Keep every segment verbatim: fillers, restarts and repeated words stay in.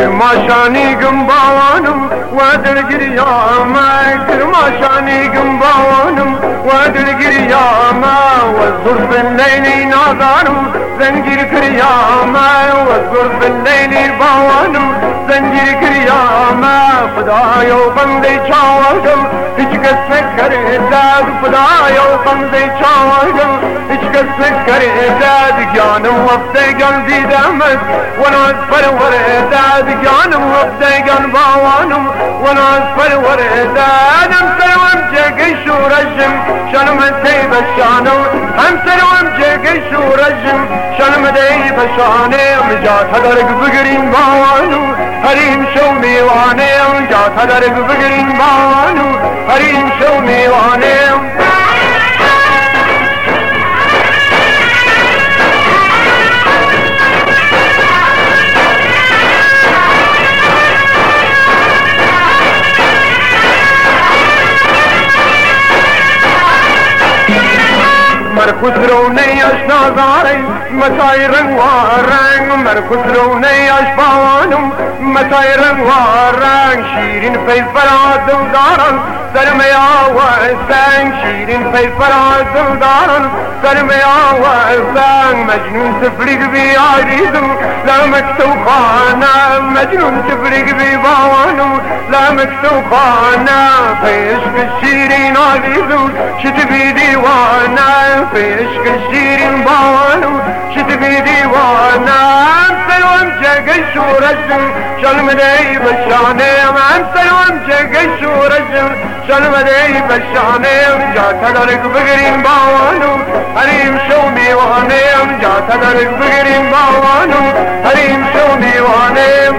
کرماشانی گنباوانم و دلگریام کرماشانی گنباوانم و دلگریام و ظرف اللیلی نازانم زنجیر کریام و ظرف اللیلی باوانم زنجیر کریام خدایا و بنده چاوگم هیچ کس نکردد خدایا و بنده چاوگم هیچ کس نکردد جانم وفتگان دیدمت و ناز پروردد جانم وفتگان باوانم و ناز پروردد همسر و امجگی شورشم شنم دی بشانم همسر و امجگی شورشم شنم دی بشانم جات درگ بگرین باوانم حریم شو میوانم جات درگ بگرین باوانم حریم شو میوانم مرکز رو نیاش نازاری مسای رنگ و رنگ مرکز رو نیاش باوانم مسای رنگ و رنگ شیرین پی فرازم دارن سرم آوازن شیرین پی فرازم دارن سرم آوازن مجنون سفلیگ بی عریضم لا مکتو خانه مجنون سفلیگ بی باوانم لا مکتو خانه پیشک شیرین عریضم شت بی دیوانه پیشک شیرین باوانم شت بی دیوانه سلوم جگه شورشم شلم دی بشانم سلوم جگه شورشم شلم دی بشانم جات درگ بگرین باوانم حریم شو میوانم جات درگ بگرین باوانم حریم شو میوانم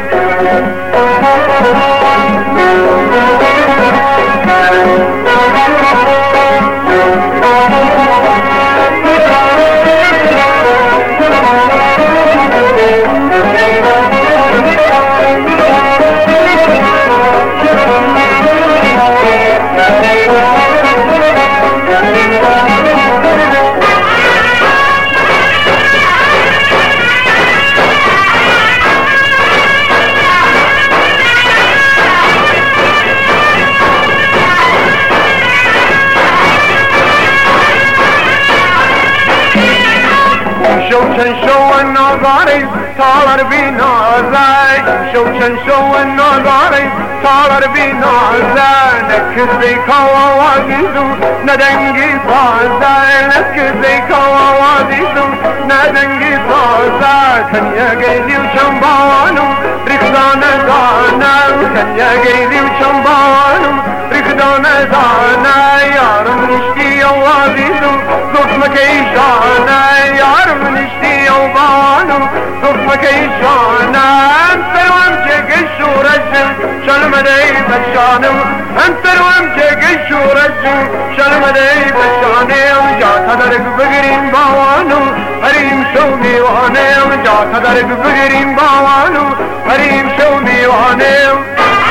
شوشن شو النظاري طالر بنازاي شوشن شو النظاري طالر بنازاي نكز بيك ووازيزو ندنجي صازاي نكز بيك ووازيزو ندنجي صازاي كان يا قيدي وشنبانو ركضان زانا كان يا قيدي وشنبانو ركضان زانا يارم نشتي ووازيزو ظلمك ايشانا يارم نشتي وبانو ظلمك ايشانا انت وامجك الشورجم شلم دي بشانم انت وامجك الشورجم شلم دي بشانم جات درق بگرين باوانو حريم شو ميوانم جات درق بگرين باوانو حريم شو ميوانم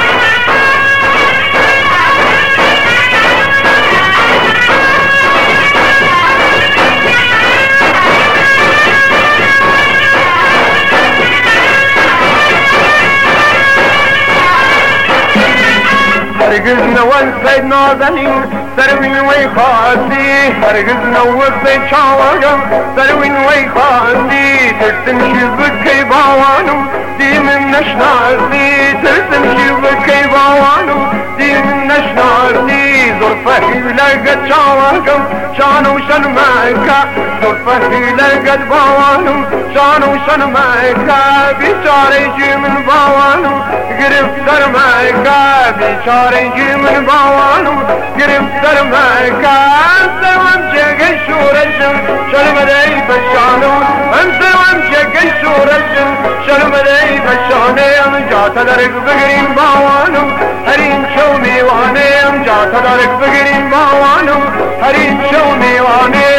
هرگز نوال سید نازنین سروین وی خاصی هرگز نوال سید چاوگم سروین وی خاصی ترسم شیب کی باوانم دیم نشناسی ترسم شیب کی باوانم دیم نشناسی زرفه لگت چاوگم شانو شنمکا زرفه لگت باوانم شانو شنمکا بیچاره جیمن باوانم گرفتر مکا بیچاره من باوانم گرفتر مکان سوام جگه شورشم شلم دی بشانم هم سوام جگه شورشم شلم دی بشانم جات درگ بگرین باوانم حریم شو میوانم جات درگ بگرین باوانم حریم شو میوانم